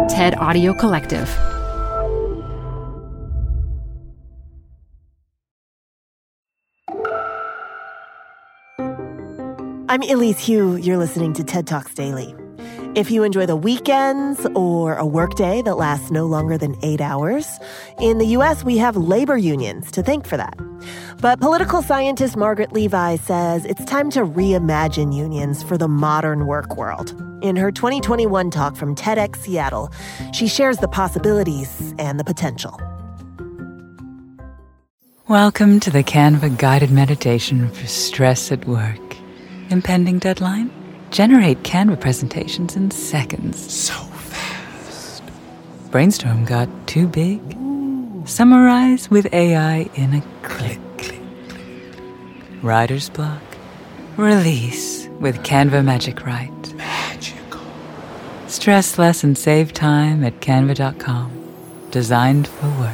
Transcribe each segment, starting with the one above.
TED Audio Collective. I'm Elise Hu. You're listening to TED Talks Daily. If you enjoy the weekends or a workday that lasts no longer than 8 hours, in the U.S. we have labor unions to thank for that. But political scientist Margaret Levi says it's time to reimagine unions for the modern work world. In her 2021 talk from TEDx Seattle, she shares the possibilities and the potential. Welcome to the Canva guided meditation for stress at work. Impending deadline? Generate Canva presentations in seconds. So fast. Brainstorm got too big? Ooh. Summarize with AI in a click. Click. Writer's block? Release with Canva Magic Write. Magical. Stress less and save time at canva.com. Designed for work.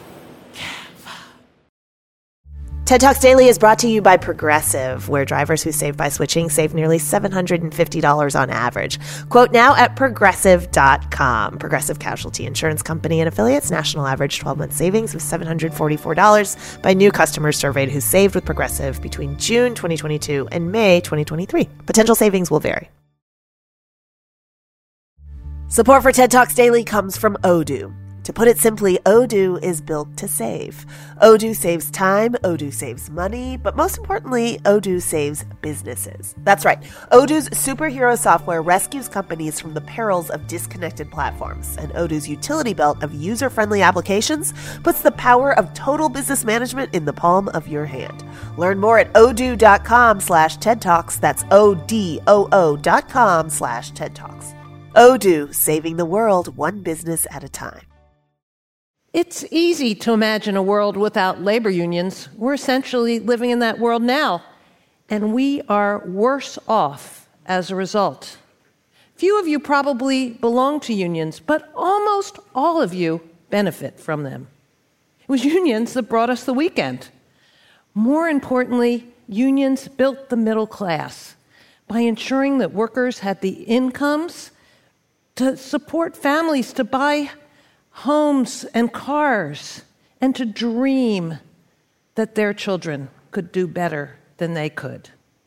TED Talks Daily is brought to you by Progressive, where drivers who save by switching save nearly $750 on average. Quote now at Progressive.com. Progressive Casualty Insurance Company and affiliates. National average 12-month savings of $744 by new customers surveyed who saved with Progressive between June 2022 and May 2023. Potential savings will vary. Support for TED Talks Daily comes from Odoo. To put it simply, Odoo is built to save. Odoo saves time, Odoo saves money, but most importantly, Odoo saves businesses. That's right. Odoo's superhero software rescues companies from the perils of disconnected platforms, and Odoo's utility belt of user-friendly applications puts the power of total business management in the palm of your hand. Learn more at odoo.com/TED Talks. That's ODOO.com/TED Talks. Odoo, saving the world one business at a time. It's easy to imagine a world without labor unions. We're essentially living in that world now, and we are worse off as a result. Few of you probably belong to unions, but almost all of you benefit from them. It was unions that brought us the weekend. More importantly, unions built the middle class by ensuring that workers had the incomes to support families, to buy homes and cars, and to dream that their children could do better than they could.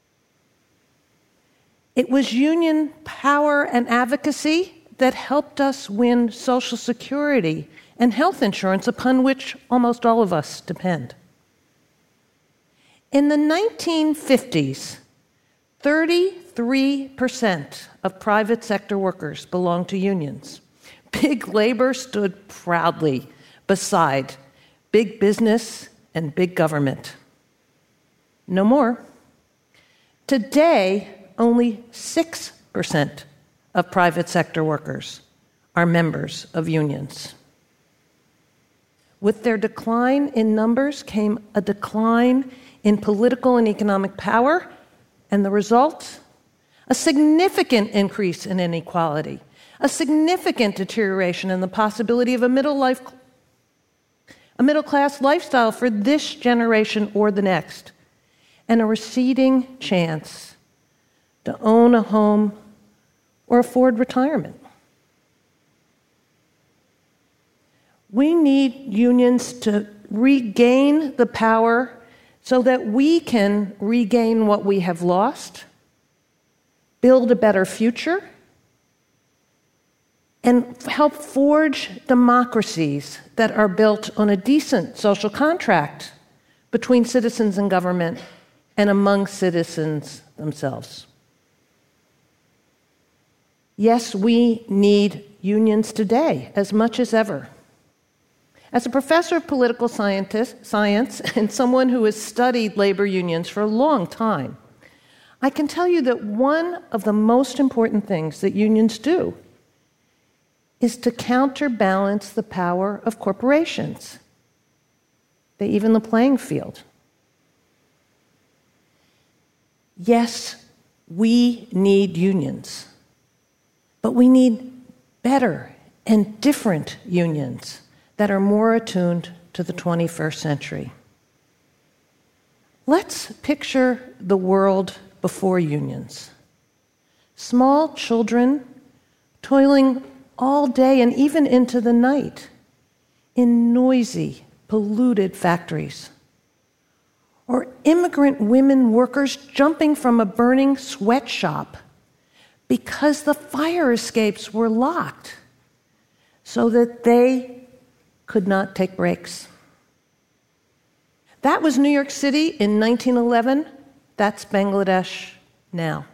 It was union power and advocacy that helped us win Social Security and health insurance, upon which almost all of us depend. In the 1950s, 33% of private sector workers belonged to unions. Big labor stood proudly beside big business and big government. No more. Today, only 6% of private sector workers are members of unions. With their decline in numbers came a decline in political and economic power, and the result? A significant increase in inequality. A significant deterioration in the possibility of a middle class lifestyle for this generation or the next, and a receding chance to own a home or afford retirement. We need unions to regain the power so that we can regain what we have lost, build a better future, and help forge democracies that are built on a decent social contract between citizens and government and among citizens themselves. Yes, we need unions today as much as ever. As a professor of political science and someone who has studied labor unions for a long time, I can tell you that one of the most important things that unions do is to counterbalance the power of corporations. They even the playing field. Yes, we need unions, but we need better and different unions that are more attuned to the 21st century. Let's picture the world before unions. Small children toiling all day and even into the night in noisy, polluted factories. Or immigrant women workers jumping from a burning sweatshop because the fire escapes were locked so that they could not take breaks. That was New York City in 1911. That's Bangladesh now.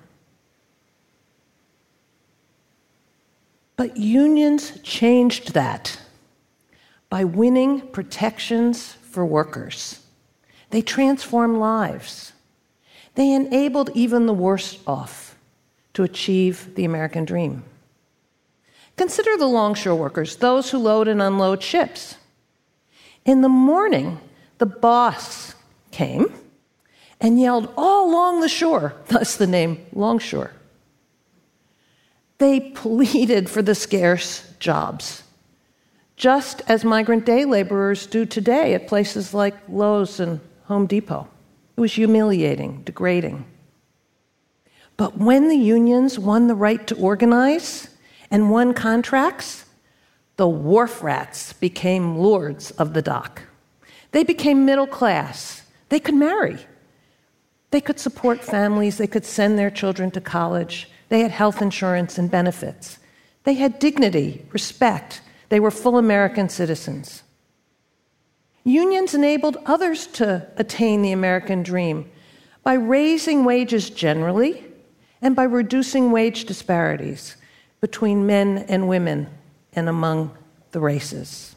But unions changed that by winning protections for workers. They transformed lives. They enabled even the worst off to achieve the American dream. Consider the longshore workers, those who load and unload ships. In the morning, the boss came and yelled all along the shore, thus the name longshore. They pleaded for the scarce jobs, just as migrant day laborers do today at places like Lowe's and Home Depot. It was humiliating, degrading. But when the unions won the right to organize and won contracts, the wharf rats became lords of the dock. They became middle class. They could marry. They could support families. They could send their children to college. They had health insurance and benefits. They had dignity, respect. They were full American citizens. Unions enabled others to attain the American dream by raising wages generally and by reducing wage disparities between men and women and among the races.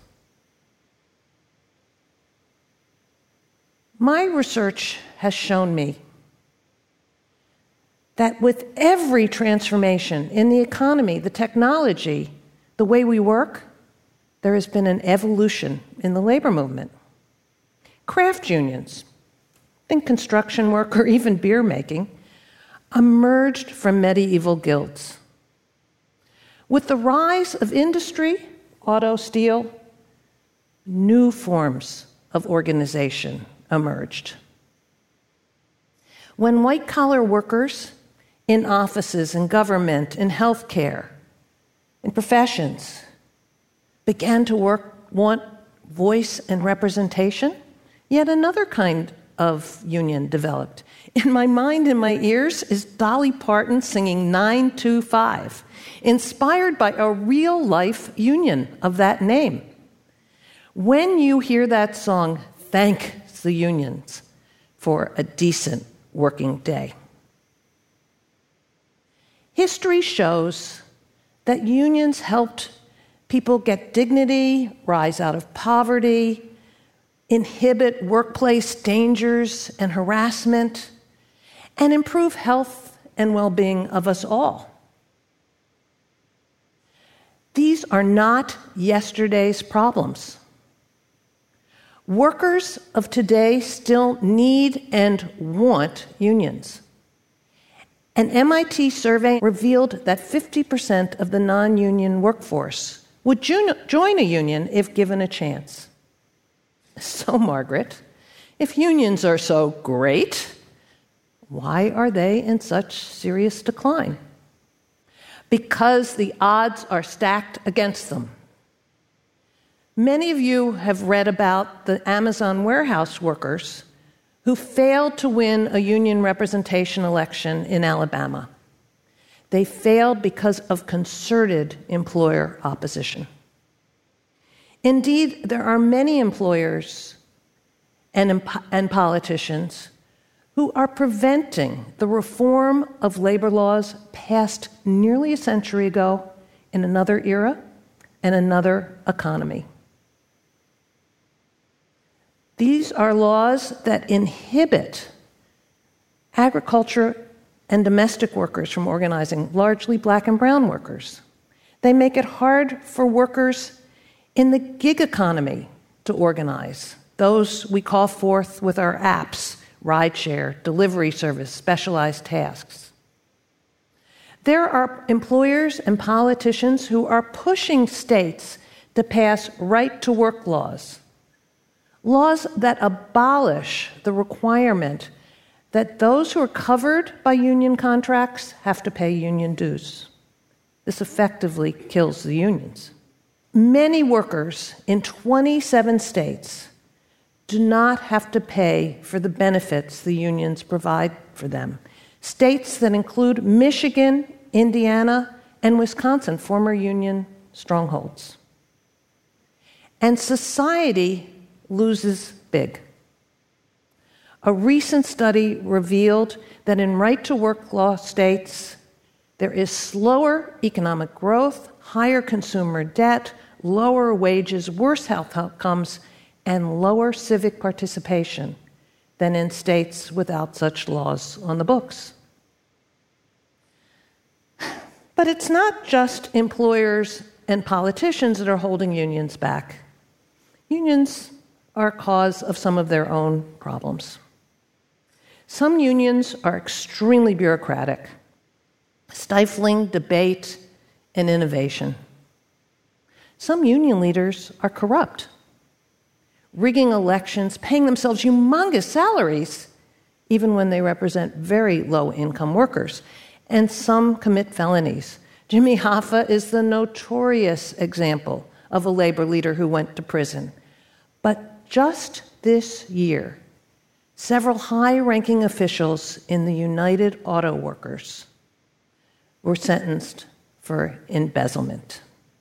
My research has shown me that with every transformation in the economy, the technology, the way we work, there has been an evolution in the labor movement. Craft unions, think construction work or even beer making, emerged from medieval guilds. With the rise of industry, auto, steel, new forms of organization emerged. When white-collar workers in offices, in government, in healthcare, in professions began to want voice and representation, yet another kind of union developed. In my mind, in my ears, is Dolly Parton singing 925, inspired by a real-life union of that name. When you hear that song, thank the unions for a decent working day. History shows that unions helped people get dignity, rise out of poverty, inhibit workplace dangers and harassment, and improve health and well-being of us all. These are not yesterday's problems. Workers of today still need and want unions. An MIT survey revealed that 50% of the non-union workforce would join a union if given a chance. So, Margaret, if unions are so great, why are they in such serious decline? Because the odds are stacked against them. Many of you have read about the Amazon warehouse workers who failed to win a union representation election in Alabama. They failed because of concerted employer opposition. Indeed, there are many employers and politicians who are preventing the reform of labor laws passed nearly a century ago in another era and another economy. These are laws that inhibit agriculture and domestic workers from organizing, largely black and brown workers. They make it hard for workers in the gig economy to organize, those we call forth with our apps, rideshare, delivery service, specialized tasks. There are employers and politicians who are pushing states to pass right-to-work laws that abolish the requirement that those who are covered by union contracts have to pay union dues. This effectively kills the unions. Many workers in 27 states do not have to pay for the benefits the unions provide for them. States that include Michigan, Indiana, and Wisconsin, former union strongholds. And society loses big. A recent study revealed that in right-to-work law states, there is slower economic growth, higher consumer debt, lower wages, worse health outcomes, and lower civic participation than in states without such laws on the books. But it's not just employers and politicians that are holding unions back. Unions are a cause of some of their own problems. Some unions are extremely bureaucratic, stifling debate and innovation. Some union leaders are corrupt, rigging elections, paying themselves humongous salaries, even when they represent very low-income workers. And some commit felonies. Jimmy Hoffa is the notorious example of a labor leader who went to prison. But just this year, several high-ranking officials in the United Auto Workers were sentenced for embezzlement.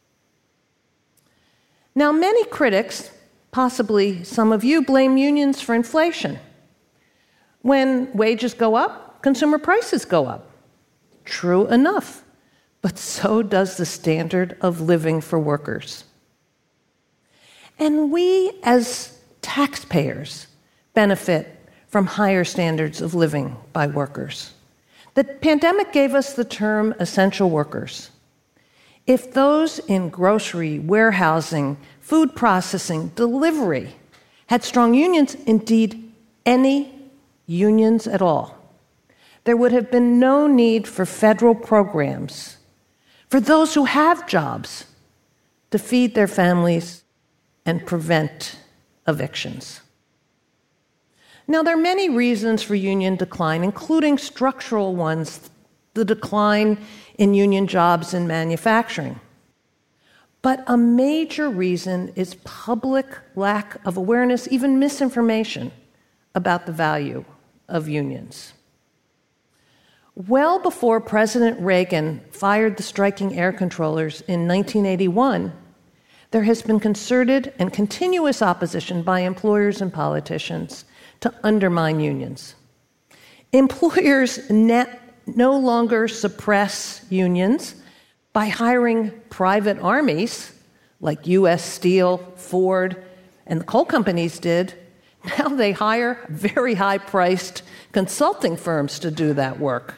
Now, many critics, possibly some of you, blame unions for inflation. When wages go up, consumer prices go up. True enough, but so does the standard of living for workers. And we, as taxpayers, benefit from higher standards of living by workers. The pandemic gave us the term essential workers. If those in grocery, warehousing, food processing, delivery had strong unions, indeed any unions at all, there would have been no need for federal programs for those who have jobs to feed their families and prevent evictions. Now, there are many reasons for union decline, including structural ones, the decline in union jobs in manufacturing. But a major reason is public lack of awareness, even misinformation, about the value of unions. Well before President Reagan fired the striking air controllers in 1981, there has been concerted and continuous opposition by employers and politicians to undermine unions. Employers no longer suppress unions by hiring private armies, like U.S. Steel, Ford, and the coal companies did. Now they hire very high-priced consulting firms to do that work.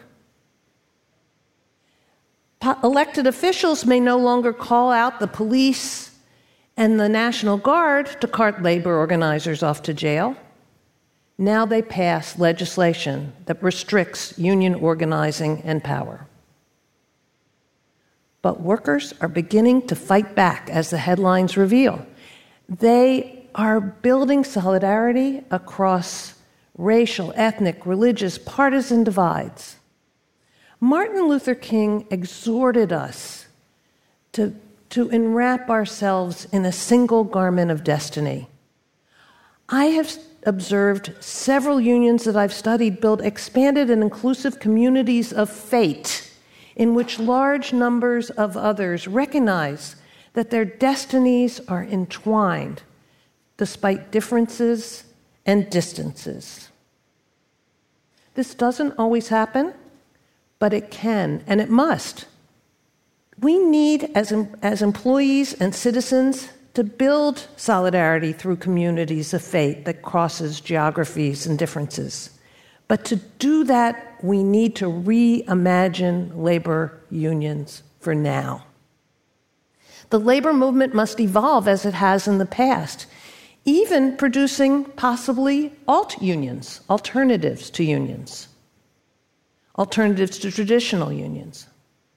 Elected officials may no longer call out the police and the National Guard to cart labor organizers off to jail. Now they pass legislation that restricts union organizing and power. But workers are beginning to fight back, as the headlines reveal. They are building solidarity across racial, ethnic, religious, partisan divides. Martin Luther King exhorted us to enwrap ourselves in a single garment of destiny. I have observed several unions that I've studied build expanded and inclusive communities of fate in which large numbers of others recognize that their destinies are entwined despite differences and distances. This doesn't always happen, but it can, and it must. We need, as employees and citizens, to build solidarity through communities of faith that crosses geographies and differences. But to do that, we need to reimagine labor unions for now. The labor movement must evolve as it has in the past, even producing possibly alt-unions, alternatives to unions, alternatives to traditional unions.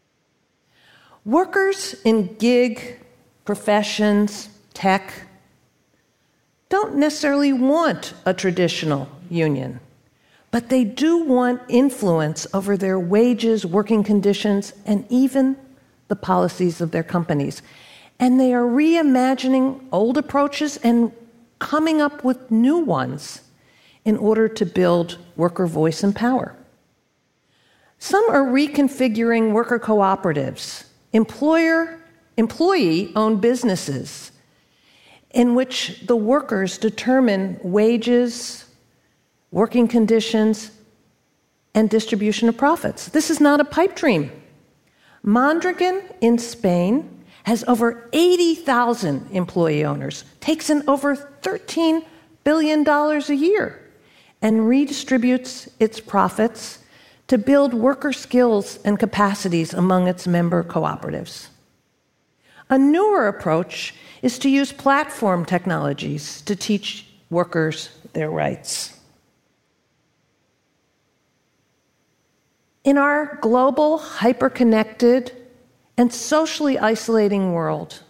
Workers in gig professions, tech, don't necessarily want a traditional union, but they do want influence over their wages, working conditions, and even the policies of their companies. And they are reimagining old approaches and coming up with new ones in order to build worker voice and power. Some are reconfiguring worker cooperatives, employee-owned businesses, in which the workers determine wages, working conditions, and distribution of profits. This is not a pipe dream. Mondragon in Spain has over 80,000 employee owners, takes in over $13 billion a year, and redistributes its profits to build worker skills and capacities among its member cooperatives. A newer approach is to use platform technologies to teach workers their rights. In our global, hyper-connected, and socially isolating world,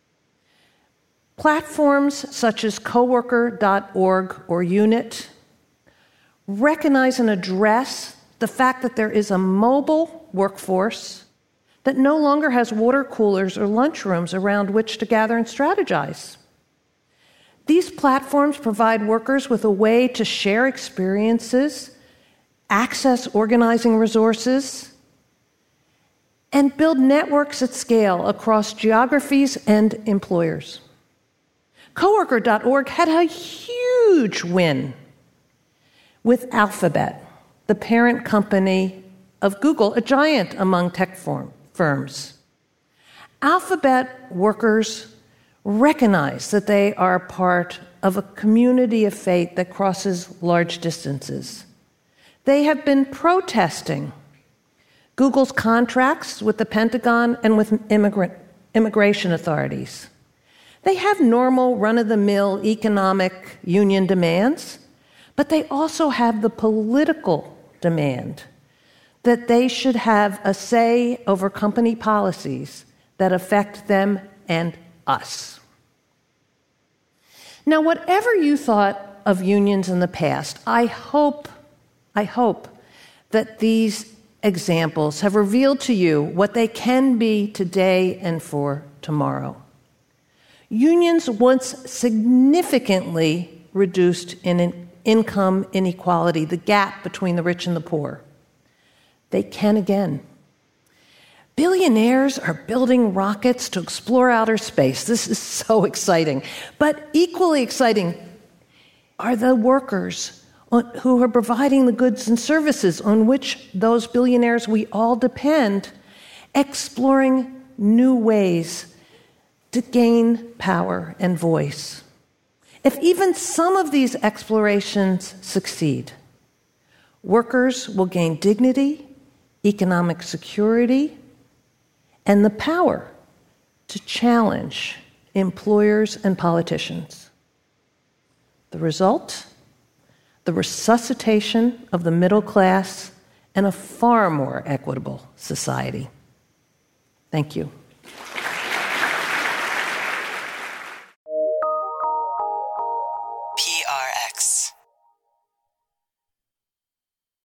platforms such as coworker.org or Unit recognize and address the fact that there is a mobile workforce that no longer has water coolers or lunchrooms around which to gather and strategize. These platforms provide workers with a way to share experiences, access organizing resources, and build networks at scale across geographies and employers. Coworker.org had a huge win with Alphabet, the parent company of Google, a giant among tech firms. Alphabet workers recognize that they are part of a community of faith that crosses large distances. They have been protesting Google's contracts with the Pentagon and with immigration authorities. They have normal, run-of-the-mill economic union demands, but they also have the political demand that they should have a say over company policies that affect them and us. Now, whatever you thought of unions in the past, I hope that these examples have revealed to you what they can be today and for tomorrow. Unions once significantly reduced income inequality, the gap between the rich and the poor. They can again. Billionaires are building rockets to explore outer space. This is so exciting. But equally exciting are the workers who are providing the goods and services on which those billionaires we all depend, exploring new ways to gain power and voice. If even some of these explorations succeed, workers will gain dignity, economic security, and the power to challenge employers and politicians. The result? The resuscitation of the middle class and a far more equitable society. Thank you.